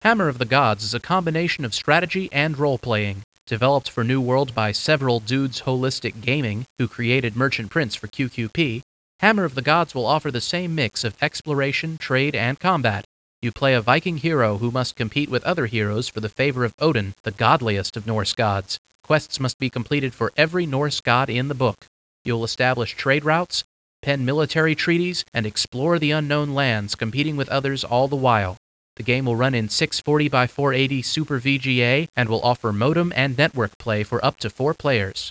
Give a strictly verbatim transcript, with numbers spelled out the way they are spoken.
Hammer of the Gods is a combination of strategy and role-playing. Developed for New World by Several Dudes Holistic Gaming, who created Merchant Prince for Q Q P, Hammer of the Gods will offer the same mix of exploration, trade, and combat. You play a Viking hero who must compete with other heroes for the favor of Odin, the godliest of Norse gods. Quests must be completed for every Norse god in the book. You'll establish trade routes, pen military treaties, and explore the unknown lands, competing with others all the while. The game will run in six forty by four eighty Super V G A and will offer modem and network play for up to four players.